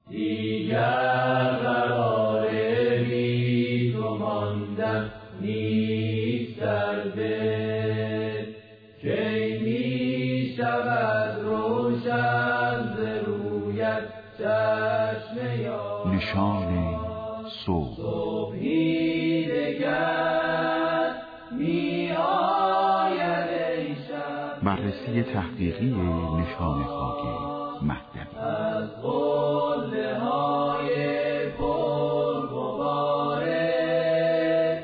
دیگر قرار بی تو ماندن نیست در دل، کی می شود روشن ز رویت چشم یار. نشان صبح. صبحی دگر می آید ای شب. بررسی تحقیقی نشان خاکی مهدوی از قله های پرغباره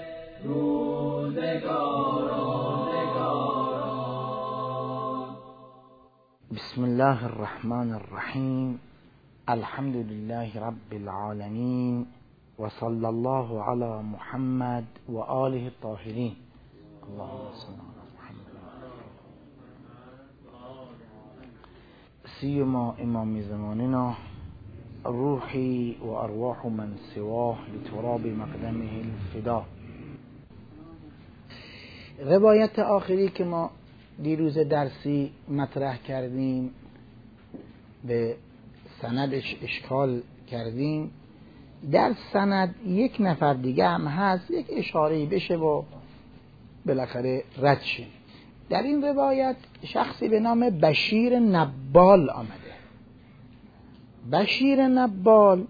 روزگاران. بسم الله الرحمن الرحیم. الحمد لله رب العالمین و صلی الله علی محمد و آله الطاهرین. اللهم صل علی محمد. سیما امام زماننا روحی و ارواح من سواه لتراب مقدمه الفدا. روایت آخری که ما دیروز درسی مطرح کردیم، به سندش اشکال کردیم. در سند یک نفر دیگه هم هست، یک اشاره‌ای بشه و بالاخره رد شه. در این روایت شخصی به نام بشیر نبال آمده. بشیر نبال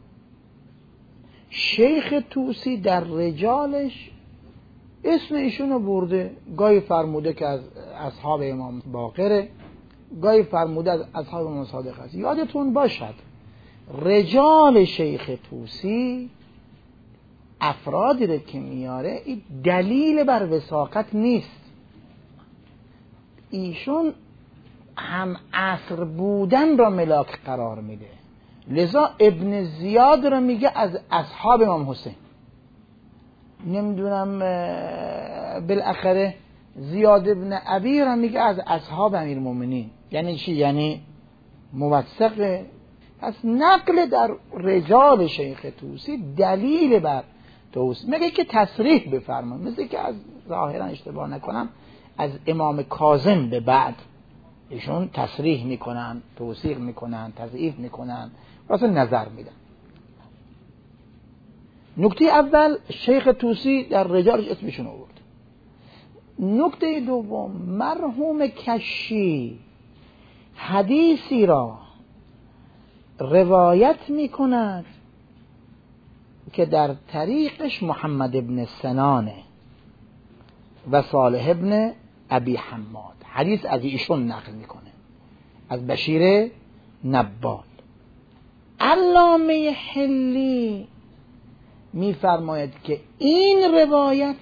شیخ طوسی در رجالش اسم ایشونو برده، گاهی فرموده که از اصحاب امام باقره، گاهی فرموده از اصحاب امام صادق است. یادتون باشد رجال شیخ طوسی افرادی رو که میاره این دلیل بر وثاقت نیست. ایشون هم عصر بودن را ملاک قرار میده، لذا ابن زیاد را میگه از اصحاب امام حسین. نمیدونم بالاخره زیاد ابن ابی را میگه از اصحاب امیرالمومنین. یعنی چی؟ یعنی موثقه. پس نقل در رجال شیخ طوسی دلیل بر توصیف. میگه که تصریح بفرمان، مثل که از ظاهرا اشتباه نکنم از امام کاظم به بعد ایشون تصریح میکنن، توصیف میکنن، تضعیف میکنن، واسه نظر میدن. نکته اول شیخ طوسی در رجالش اسمشون آورد. نکته دوم مرحوم کشی حدیثی را روایت میکند که در طریقش محمد ابن سنانه و صالح ابن ابی حماد حدیث از ایشون نقل میکنه، از بشیر نبال. علامه حلی میفرماید که این روایت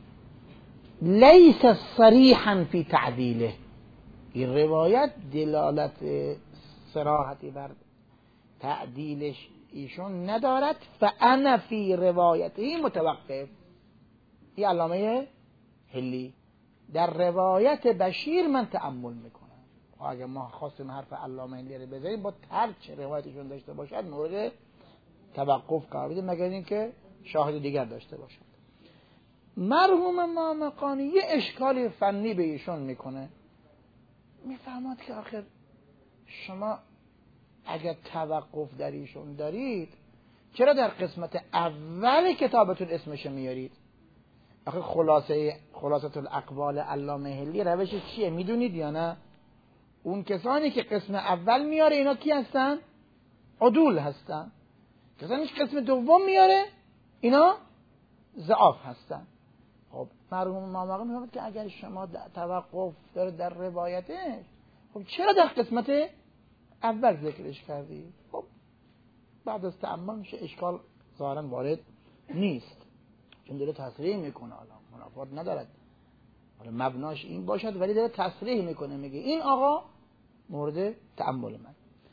لیس صریحا فی تعدیله، این روایت دلالت صراحتی بر تعدیلش ایشون ندارد. فانا فی روایته متوقف. این علامه حلی در روایت بشیر من تأمل میکنم. اگه ما خواستیم حرف علامه حلی رو بذاریم با هر چه روایتشون داشته باشد مورد توقف قرار بدیم، مگر اینکه شاهد دیگر داشته باشد. مرحوم مامقانی یه اشکالی فنی به ایشون میکنه، میفهمد که آخر شما اگر توقف در ایشون دارید چرا در قسمت اول کتابتون اسمش میارید؟ آخه خلاصه الاقوال علامه حلی روشش چیه میدونید یا نه؟ اون کسانی که قسم اول میاره اینا کی هستن؟ عدول هستن. کسانی که قسم دوم میاره اینا ضعاف هستن. خب مرحوم مامقانی میفهمد که اگر شما توقف داره در روایتش، خب چرا در قسمت اول ذکرش کردی؟ خب بعد از تأمل میشه اشکال ظاهرا وارد نیست، چون داره تصریح میکنه. حالا منافات ندارد، حالا مبناش این باشد، ولی داره تصریح میکنه، میگه این آقا مورد تأمل من.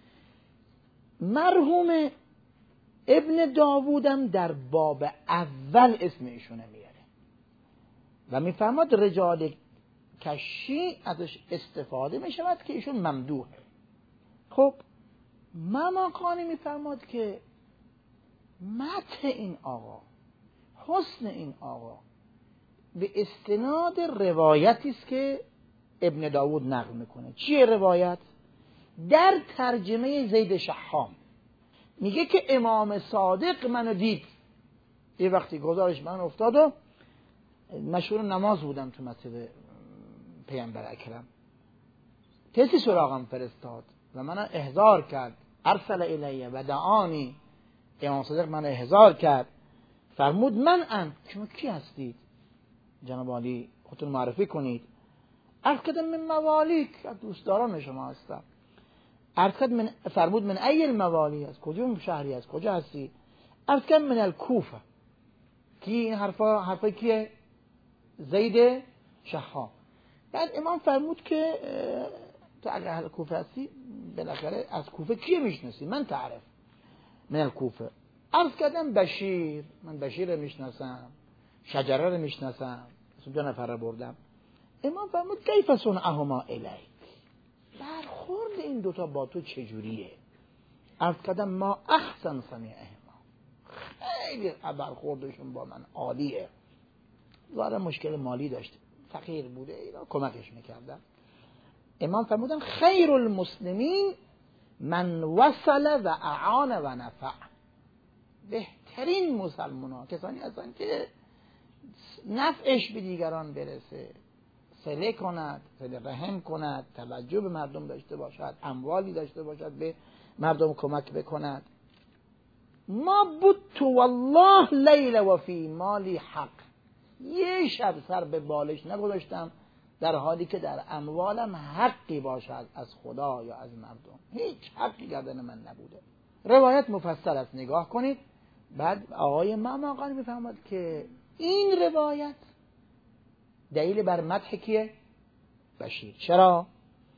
مرحوم ابن داوودم در باب اول اسم ایشونه میاره و میفهمد رجال کشی ازش استفاده میشود که ایشون ممدوحه. خب مامقانی میفرماد که مدح این آقا، حسن این آقا به استناد روایتی است که ابن داوود نقل میکنه. چیه روایت؟ در ترجمه زید شحام میگه که امام صادق منو دید. یه وقتی گزارش من افتاد و مشغول نماز بودم تو مسجد پیامبر اکرم، کسی سراغم فرستاد و منو احضار کرد. ارسل الیه و دعانی، امام صادق منو احضار کرد، فرمود من شما کی هستید جناب عالی، خودتون معرفی کنید. عرض کردم من موالیک، دوستداران شما هستم. عرض کردم فرمود من ای الموالی، از کجا شهری، از کجا هستی؟ عرض کردم من الکوفه. کی این حرفا کیه؟ زید شحام. بعد امام فرمود که تو اگر اهل کوفه هستی بالاخره از کوفه کی میشناسی؟ من تعرف. من الکوفه. عرض کردم بشیر، من بشیر رو میشناسم، شجره رو میشناسم، 2 نفر رو بردم. امام فرمود کیف صنعهما الیک، برخورد این دوتا با تو چجوریه؟ عرض کردم ما احسن صنیعهما، خیلی برخوردشون با من عالیه. ظاهرا مشکل مالی داشت، فقیر بوده، اینا کمکش میکردم. امام فرمودن خیر المسلمین من وصل و اعان و نفع، بهترین مسلمان کسانی هستند که نفعش به دیگران برسه، صله کند، صله رحم کند، توجه به مردم داشته باشد، اموالی داشته باشد، به مردم کمک بکند. ما بود والله لیل و فی مالی حق، یه شب سر به بالش نگذاشتم در حالی که در اموالم حقی باشد از خدا یا از مردم، هیچ حقی گردن من نبوده. روایت مفصل است، نگاه کنید. بعد آقای ماماقانی میفهمد که این روایت دلیل بر مدح کیه؟ بشیر. چرا؟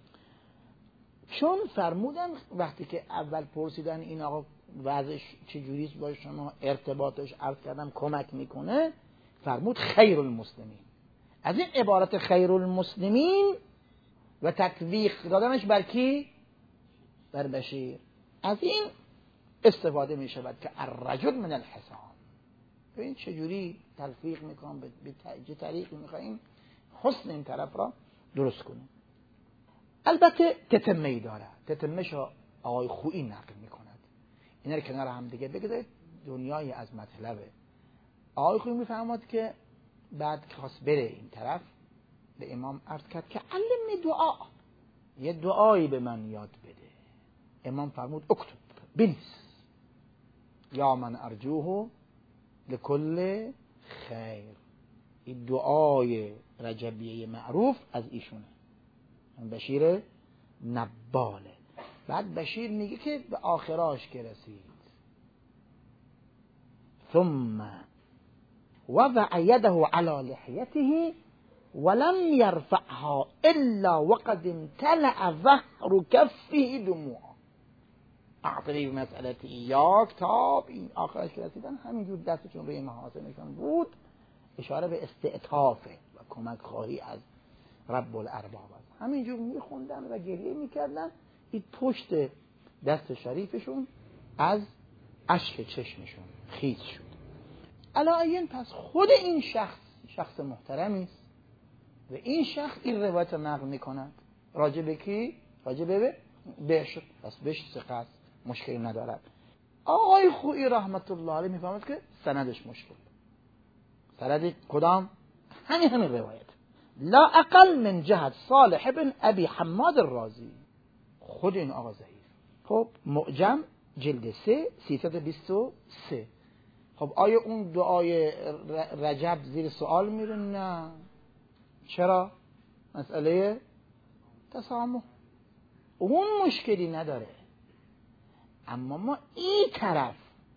چون فرمودن وقتی که اول پرسیدن این آقا وضعش چجوریست با شما، ارتباطش، عرض کردم کمک میکنه، فرمود خیر المسلمین. از این عبارت خیر المسلمین و تطبیق دادنش بر کی؟ بر بشیر. از این استفاده می شود که الرجل من الحسان. ببین چجوری تلفیق میکنم، به چه طریقی میخواییم حسن این طرف را درست کنیم. البته تتمه‌ای داره، تتمه‌شو آقای خویی نقل میکند. اینا رو کنار هم دیگه بگذارید، دنیای از مطلبه. آقای خویی میفهمد که بعد که خواست بره این طرف، به امام عرض کرد که علمنی دعا، یه دعایی به من یاد بده. امام فرمود اکتب، بنویس، یا من ارجوه لکل خیر. این دعای رجبیه معروف از ایشونه، بشیر نباله. بعد بشیر میگه که به آخراش که رسید، ثم وضع یده علی لحیته ولم یرفعها الا وقد امتلأ ظهر کفه دموعا. اعطنی بمسئلت ایاک، تا این آخرش که رسیدن همینجور دستشون روی محاسنشون بود، اشاره به استعطافه و کمک خواهی از رب الارباب است. همینجور میخوندن و گریه میکردن، این پشت دست شریفشون از اشک چشمشون خیس شد. علایین پس خود این شخص محترمی است و این شخص این روایت نقل میکند. راجع به کی؟ راجع به بشر. پس بشر ثقه است، مشکلی ندارد. آقای خویی رحمت الله علیه میفهمد که سندش مشکل. سند کدام؟ همین روایت. لا اقل من جهت صالح بن ابی حماد الرازی. خود این آقا ضعیف. خب معجم جلد 3 323. خب آیا اون دعای رجب زیر سوال میره؟ نه. چرا؟ مسئله تسامح، اون مشکلی نداره. اما ما این طرف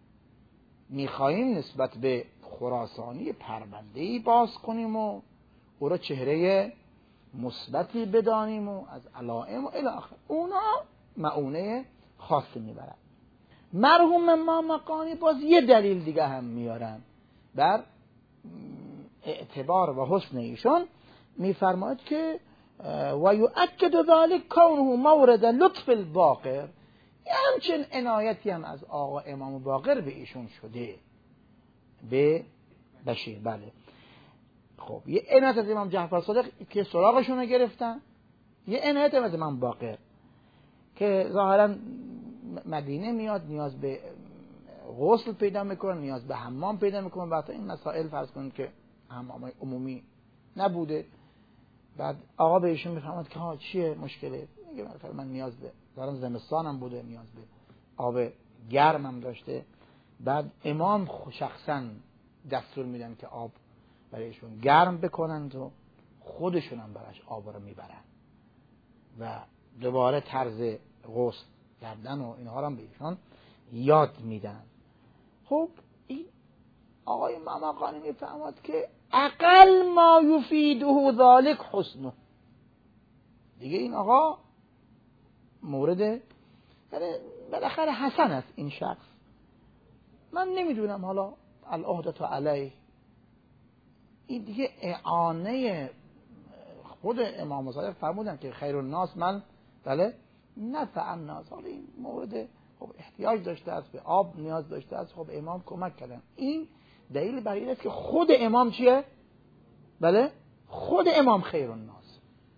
میخواییم نسبت به خراسانی پرونده‌ای باز کنیم و او را چهره مثبتی بدانیم و از علائم و الی آخر. اونا معونه خاصی میبرن. مرحوم مامقانی باز یه دلیل دیگه هم میارن بر اعتبار و حسن ایشون. میفرماید که و یؤکد ذلك کونه مورد لطف الباقر، همچنین عنایتی هم از آقا امام باقر به ایشون شده، به بشیر. بله. خب یه عنایت از امام جعفر صادق که سراغشون رو گرفتن، یه عنایت از امام باقر که ظاهرا مدینه میاد، نیاز به غسل پیدا میکنه، نیاز به حمام پیدا میکنه. بعد این مسائل فرض کنید که حمام عمومی نبوده، بعد آقا به ایشون میفهمد که ها چیه مشکله، میگه مثلا من نیاز به دارم، زمستانم بوده، نیاز به آب گرمم داشته. بعد امام شخصا دستور میدن که آب برایشون گرم بکنن و خودشون هم براش آب رو میبرن و دوباره طرز غسل کردن و اینها رو هم بهشون یاد میدن. خب این آقای ممقانی میفهمد که اقل ما یفیده ذالک حسنه، دیگه این آقا مورد بالاخره حسن است این شخص. من نمیدونم حالا العهدة علیه، این دیگه اعانه خود امام صادق فرمودن که خیر الناس من بله نفع الناس. حالا این مورد خب احتیاج داشته است، به آب نیاز داشته است، خب امام کمک کردن. این دلیل بر این است که خود امام چیه؟ بله خود امام خیر الناس،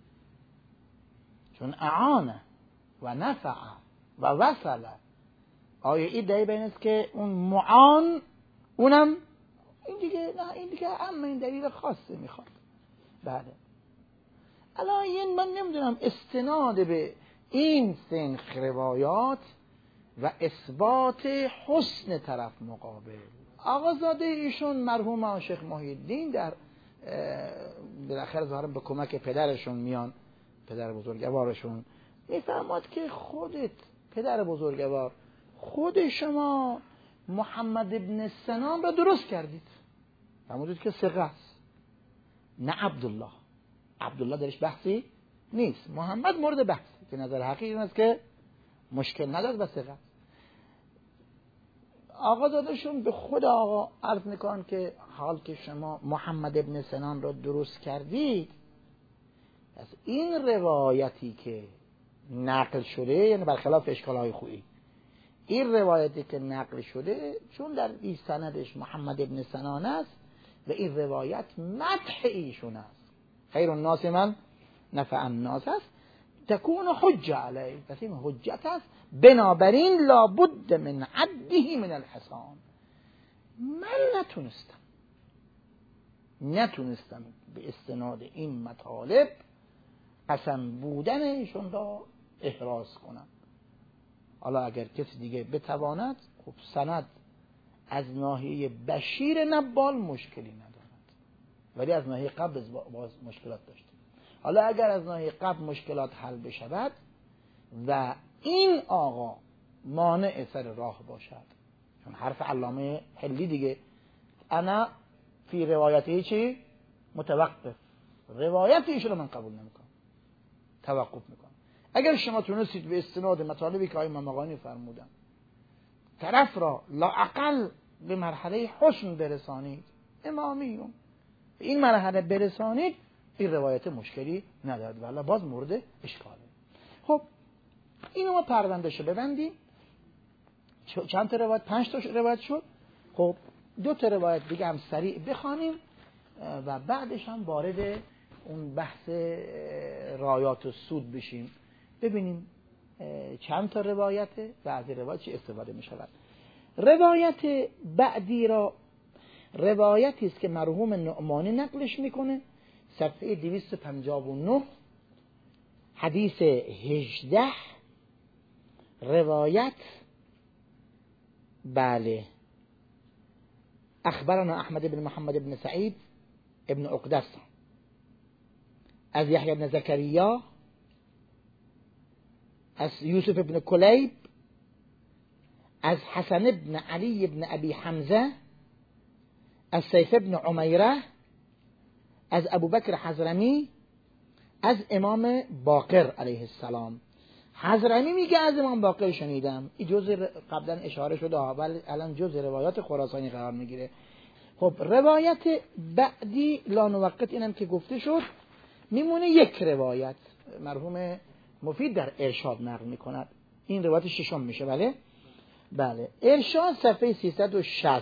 چون اعانه و نفع و وصله. آیا این دلیل بر این است که اون معان اونم این دیگه نه، این دیگه اما این دلیل خاصی میخواد. بله الان این من نمیدونم استناد به این سنخ روایات و اثبات حسن طرف مقابل. آقازاده ایشون مرحوم شیخ محی الدین در بالاخره ظاهرا به کمک پدرشون میان، پدر بزرگوارشون میفهمد که خودت پدر بزرگوار خود شما محمد ابن سنان را درست کردید، فرمودید که ثقه است، نه عبدالله. عبدالله درش بحثی نیست، محمد مورد بحث که نظر حقیقی این است که مشکل ندارد و ثقه است. آقا دادشون به خود آقا عرض میکنن که حال که شما محمد ابن سنان را درست کردید، از این روایتی که نقل شده، یعنی برخلاف اشکالهای خویی، این روایتی که نقل شده چون در این سندش محمد ابن سنان است و این روایت مدح ایشون است، خیر الناس من نفع الناس است، تکون حجه علیه، پس این حجت است، بنابراین لابد من عده من الحسان. من نتونستم به استناد این مطالب قسم بودن ایشون را احراز کنم. حالا اگر کسی دیگه بتواند، خب سند از ناحیه بشیر نبال مشکلی ندارد، ولی از ناحیه قبل باز مشکلات داشته. حالا اگر از ناحیه قبل مشکلات حل بشود و این آقا مانع سر راه باشد، چون حرف علامه حلی دیگه، انا فی روایتی چی؟ متوقف، روایت ایشون رو من قبول نمیکنم، توقف میکنم. اگر شما تونستید به استناد مطالبی که آقای ممقانی فرمودن طرف را لااقل به مرحله حسن برسانید، امامیون به این مرحله برسانید، این روایت مشکلی ندارد، ولی باز مورد اشکاله. خب اینو ما پروندهشو ببندیم. چند تا روایت؟ 5 تا روایت شد. خب 2 تا روایت دیگه هم سریع بخوانیم و بعدش هم وارد اون بحث رایات و سود بشیم، ببینیم چند تا روایته و از روایت چه استفاده می شود. روایت بعدی را روایتی است که مرحوم نعمانی نقلش میکنه، صفحه 259 حدیث 18 روایت. بله اخبرنا احمد بن محمد بن سعید ابن عقدس از یحیی بن زکریا از یوسف بن کلیب از حسن بن علی بن ابی حمزه از سیف بن عمیره از ابوبکر حضرمی از امام باقر علیه السلام. حضرمی میگه از امام باقر شنیدم، این جزء قبلا اشاره شده ولی الان جزء روایات خراسانی قرار میگیره. خب روایت بعدی لا نوقت اینم که گفته شد، میمونه یک روایت مرحوم مفید در ارشاد نقل میکند، این روایت ششم میشه. بله ارشاد صفحه 360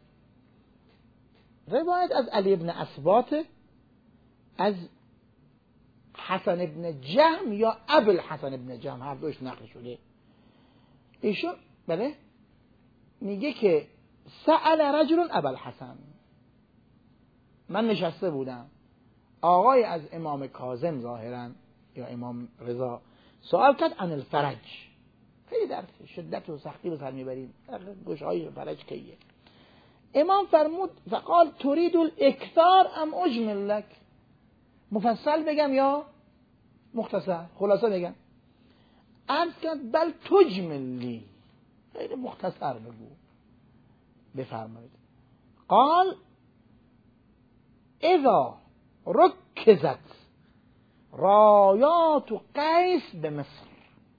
روایت از علی ابن اسباط از حسن ابن جهم یا ابو الحسن ابن جهم، هر دوش نقل شده ایشون. بله میگه که سأل رجل ابوالحسن، من نشسته بودم، آقای از امام کاظم ظاهرا یا امام رضا سوال کرد عن الفرج، خیلی در شدت و سختی به سر میبریم، گشایش فرج کیه؟ امام فرمود فقال تريد الاکثار ام اجمل لك، مفصل بگم یا مختصر خلاصه بگم؟ عرض کرد بل تجمل لی، خیلی مختصر بگو بفرمایید. قال اذا رکزت رایات قیس به مصر،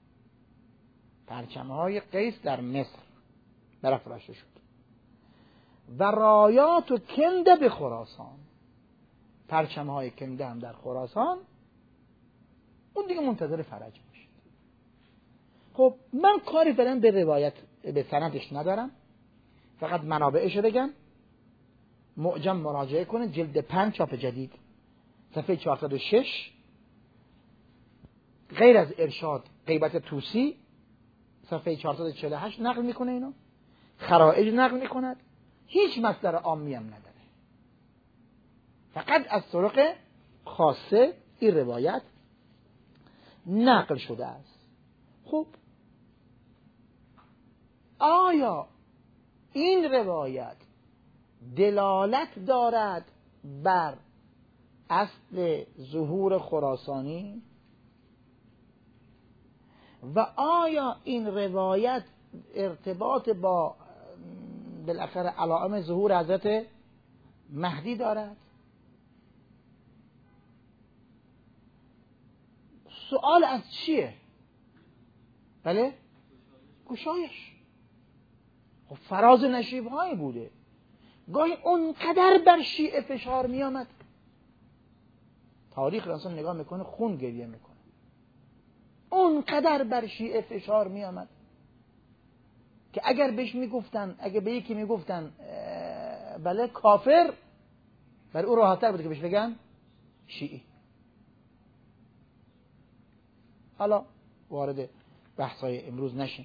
پرچمهای قیس در مصر برافراشته شد، و رایات کنده به خراسان، پرچمهای کنده هم در خراسان، اون دیگه منتظر فرج باشید. خب من کاری فعلا به روایت به سندش ندارم، فقط منابعش رو بگم. معجم مراجعه کنید، جلد 5 چاپ جدید، صفحه 406. غیر از ارشاد غیبت طوسی صفحه 448 نقل میکنه، اینو خرائج نقل میکند، هیچ مصدر عامی هم نداره، فقط از طرق خاصه این روایت نقل شده است. خب آیا این روایت دلالت دارد بر اصل ظهور خراسانی؟ و آیا این روایت ارتباط با بالاخره علائم ظهور حضرت مهدی دارد؟ سوال از چیه؟ بله؟ گشایش. خب فراز نشیب هایی بوده، گاهی اونقدر بر شیعه فشار می آمد، تاریخ را انسان نگاه میکنه خون گریه میکنه، اونقدر بر شیعه فشار می آمد که اگر بهش میگفتن، اگر به یکی میگفتن بله کافر، برای او راحت‌تر بود که بهش بگن شیعی. حالا وارد بحث‌های امروز نشیم.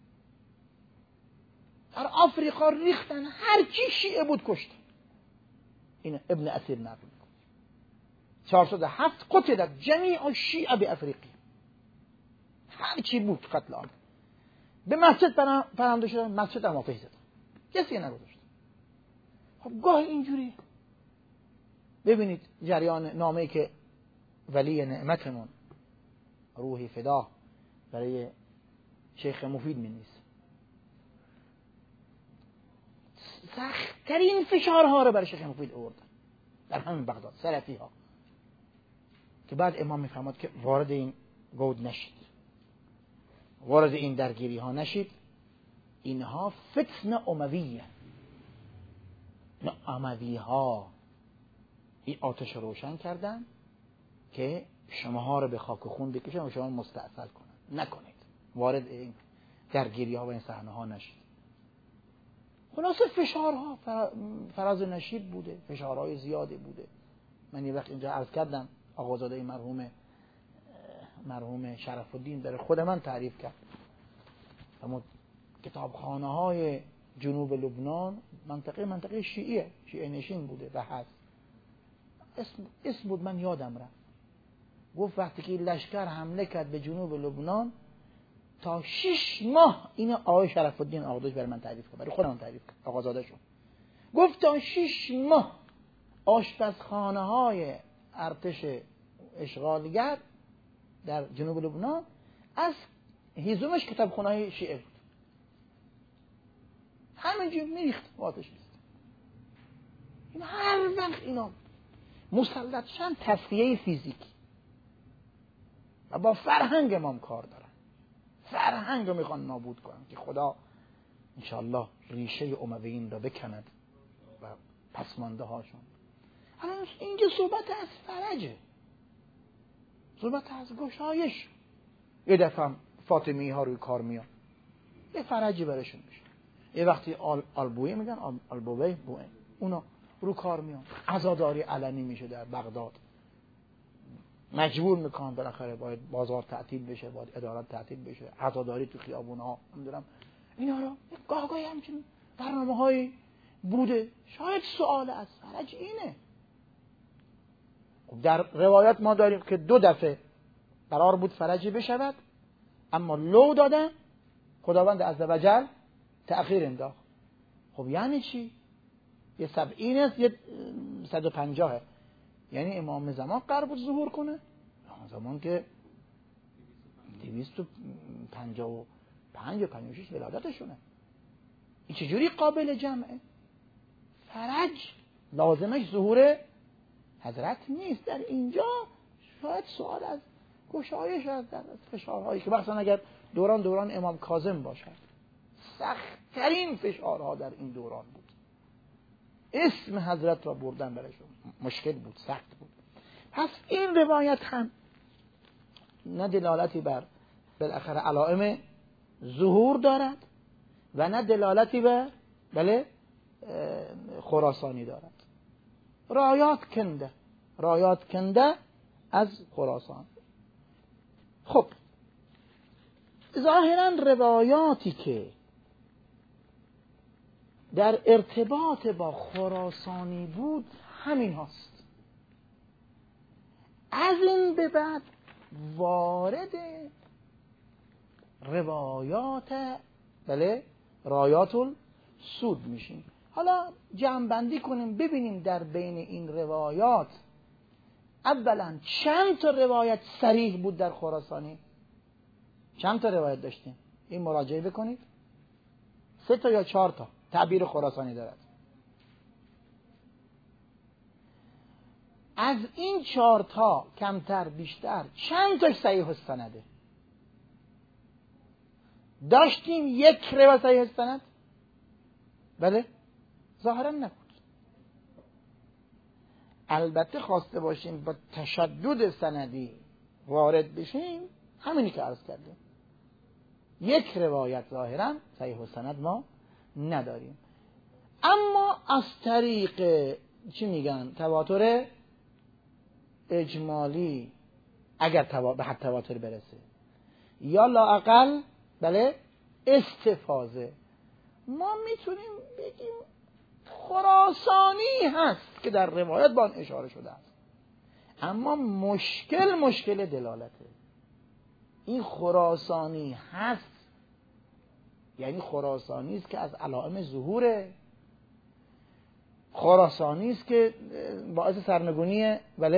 در آفریقا ریختن، هر کی شیعه بود کشت. این ابن اثیر نقل میکنه 407 قتلت جمیع الشیعه بافریقی، هر چی بود قتل عام. به مسجد پرنده شدن، مسجد هم آتش زدن، کسی نگذاشت. خب گاه اینجوری ببینید جریان نامه‌ای که ولی نعمتمون روحی فدا برای شیخ مفید می‌نویسه، سخت‌ترین فشارها رو برای شیخ مفید آوردن در همین بغداد، سلفی ها، که بعد امام میفرماد که وارد این گود نشید، وارد این درگیری ها نشید، اینها فتنه امویه، نه اموی ها این آتش روشن کردن که شماها رو به خاک و خون بکشن و شما مستعصل کنن، نکنید، وارد این درگیری ها و این صحنه ها نشید. خلاصه فشارها فراز نشیب بوده، فشارهای زیادی بوده. من یه وقت اینجا عرض کردم آقازاده مرحوم شرف الدین برای خود من تعریف کرد، اما کتابخانه های جنوب لبنان منطقه شیعه نشین بوده و هست. اسم بود من یادم رفت. گفت وقتی که لشکر حمله کرد به جنوب لبنان تا 6 ماه، این آقای شرف الدین آقادش برای من تعریف کرد، برای خودم تعریف کرد، آقازاده شون گفت تا 6 ماه آشپزخانه های ارتش اشغالگر در جنوب لبنان از هیزمش کتابخانه های شیعه بود، همینجور میریخت آتش می‌زد. این هر وقت اینا مسلط شدن تصفیه فیزیکی و با فرهنگ ما کار دارن، فرهنگ رو میخوان نابود کنن که خدا انشاءالله ریشه امویین را بکند و پسمانده هاشون. الان اینجا صحبت از فرجه، صحبت از گشایش. یه دفعه فاطمی ها روی کار میان، یه فرجی برشون میشه. یه وقتی آلبویه میگن، آلبویه اونا رو کار میان، عزاداری علنی میشه در بغداد، مجبور میکنن بالاخره باید بازار تعطیل بشه، باید ادارات تعطیل بشه، عزاداری تو خیابون ها، نمیدونم اینا رو گاهی همچین برنامه‌های بوده. شاید سوال از فرج اینه. در روایت ما داریم که 2 دفعه قرار بود فرجی بشود، اما لو دادن، خداوند عزوجل تأخیر انداخت. خب یعنی چی؟ یه 70 است، یه 150. یعنی امام زمان قرار بود ظهور کنه، امام زمان که 255 یا 56 ولادتشونه. این چجوری قابل جمعه؟ فرج لازمش ظهور حضرت نیست. در اینجا شاید سوال از گشایش از در فشارهایی که مثلا اگر دوران امام کاظم باشد، سخت‌ترین فشارها در این دوران بود. اسم حضرت را بردن برشون مشکل بود، سخت بود. پس این روایت هم نه دلالتی بر بالاخره علائم ظهور دارد و نه دلالتی بر خراسانی دارد. رایات کنده از خراسان. خب ظاهرا روایاتی که در ارتباط با خراسانی بود همین هاست. از این به بعد وارد روایات رایات السود میشیم. حالا جمع بندی کنیم ببینیم در بین این روایات اولا چند تا روایت صریح بود در خراسانی؟ چند تا روایت داشتیم؟ این مراجعه بکنید. 3 تا یا 4 تا تعبیر خراسانی دارد. از این 4 تا کمتر بیشتر چند تاش صحیح السنده؟ داشتیم 1 روایت صحیح السند؟ بله؟ ظاهرا نبود. البته خواسته باشیم با تشدد سندی وارد بشیم، همینی که عرض کردیم. 1 روایت ظاهرا صحیح السند ما نداریم. اما از طریق چی میگن؟ تواتر اجمالی، اگر به حد تواتر برسه، یا لااقل استفاضه، ما میتونیم بگیم خراسانی هست که در روایت با آن اشاره شده است. اما مشکل دلالته. این خراسانی هست یعنی خراسانی است که از علائم ظهوره، خراسانی است که باعث سرنگونی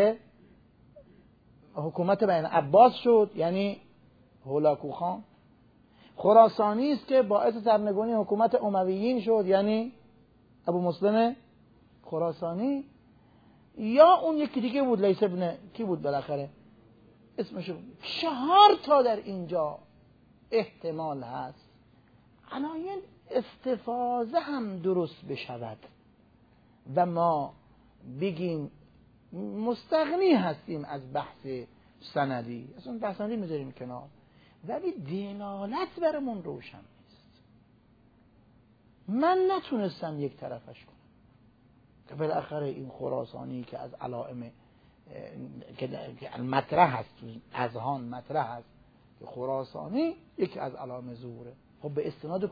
حکومت بنی عباس شد، یعنی هولاکو خان. خراسانی است که باعث سرنگونی حکومت امویین شد، یعنی ابو مسلم خراسانی. یا اون یکی دیگه بود، لیث ابن کی بود بالاخره اسمشو. 4 تا در اینجا احتمال هست. علایل استفاضه هم درست بشود و ما بگیم مستغنی هستیم از بحث سندی، اصلا بحث سندی میذاریم کنار، ولی دلالت برمون روشن نیست. من نتونستم یک طرفش کنم که بالاخره این خراسانی که از علائم که مطرح هست، اذهان مطرح هست که خراسانی یکی از علائم ظهوره. خب به استناد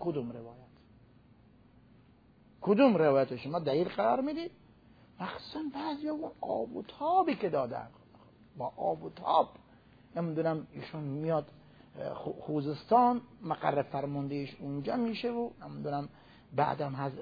کدوم روایت شما دلیل قرار میدید؟ مخصوصا بعضیا اون آب و تابی که دادن، با آب و تاب نمیدونم ایشون میاد خوزستان، مقر فرماندهش اونجا میشه و نمیدونم بعدم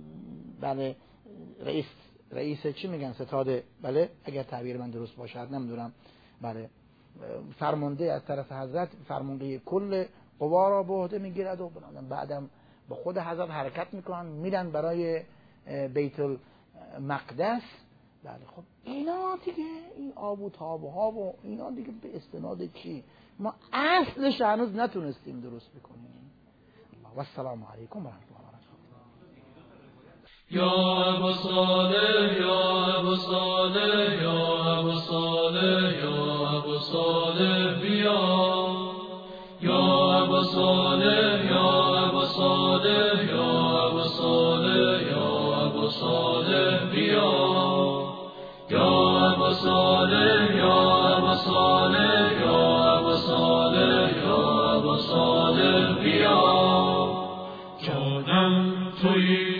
رئیس چی میگن ستاده، اگر تعبیر من درست باشد نمیدونم، فرمانده از طرف حضرت فرمانده کل قوا را به عهده میگیرد و بعدم با خود حضرت حرکت میکنن میرن برای بیت المقدس. خب اینا دیگه، این آب و تابها و اینا دیگه به استناد چی؟ ما اصلش هنوز نتونستیم درست بکنیم. و السلام علیکم و رحمت الله و برکاته. یا ابو صالح یا ابو صالح یا ابو صالح یا ابو صالح بیا، یا ابو صالح یا ابو صالح یا ابو صالح یا ابو صالح بیا، یا ابو صالح یا ابو صالح یا ابو صالح یا ابو صالح بیا،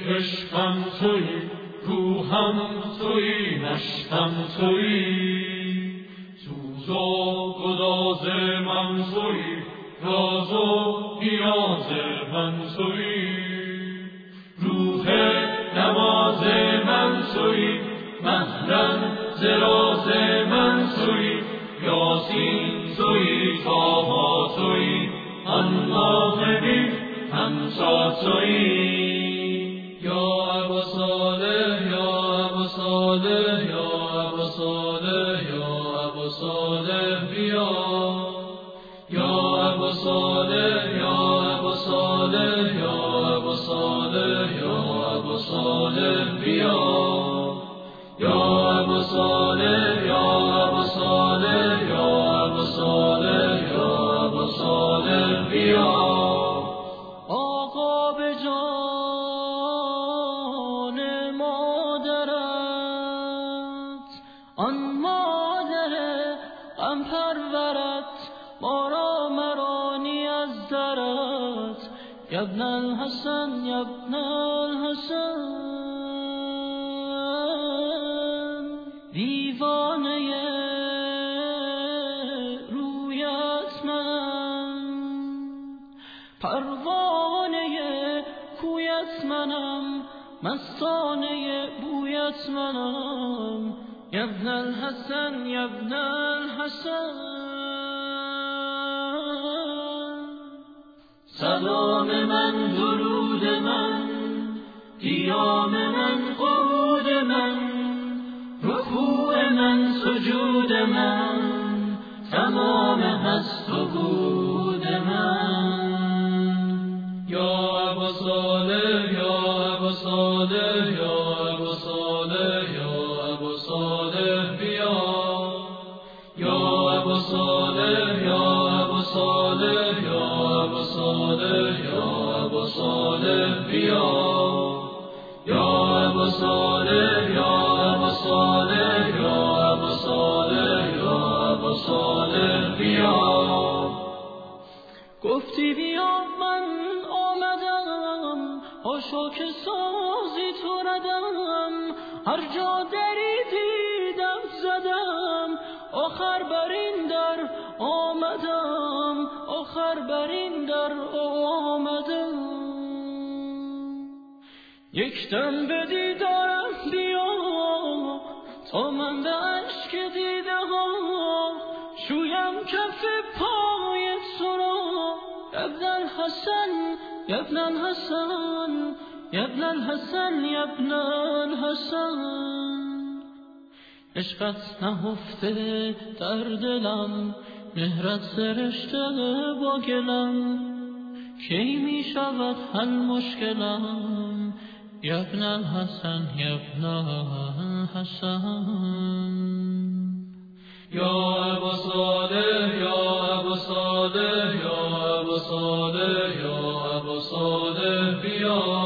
عشقم تویی، روحم تویی، نشتم تویی، سوز و گداز من تویی، راز و نیاز من تویی، روح نماز من تویی، محرم زراز من تویی، یاسین تویی، طاها تویی، الله بی همسا تویی. یا ابا صالح، یا ابا صالح، یا ابا صالح، یا ابا صالح بیا، یا ابا صالح، یا ابا صالح، یا ابا صالح، یا ابا صالح بیا، یا ابا صالح، یا ابا صالح، یا ابا صالح، یا ابا صالح بیا. آقا به جان مادرت، آن مادر غم پرورت، ما را مرانی از درت، یا ابن الحسن، یا ابن الحسن. دیوانه رویت من، پروانه کویت منم، مستانه بویت منم، یا ابن الحسن، یا ابن الحسن. سلام من، درود من، قیام من، قعود من، رکوع من، سجود من، تمام هست و بود من. یا ابا صالح، یا ابا صالح، یا ابا صالح، یا ابا صالح بیا، یا ابا صالح، یا ابا صالح، یا ابا صالح، یا ابا صالح بیا، یا ابا صالح، یا ابا صالح، یا ابا صالح، یا ابا صالح بیا. گفتی بیا من آمدم، هاشا که سازی تو ردم، هر جا دری دیدم زدم، آخر بر این در آمدم، آخر بر این در آمدم. یک دم به دیدارم بیا، تا من به عشق دیده ها شویم کف پای تو را، یا ابن الحسن، یا ابن الحسن، یا ابن الحسن، یا ابن الحسن. عشقت نهفته در دلم، مهرت سرشته با گلم، کی می شود حل مشکلم، یا ابن الحسن، یا ابن الحسن. یا ابا صالح، یا ابا صالح، یا ابا صالح، یا ابا صالح بیا،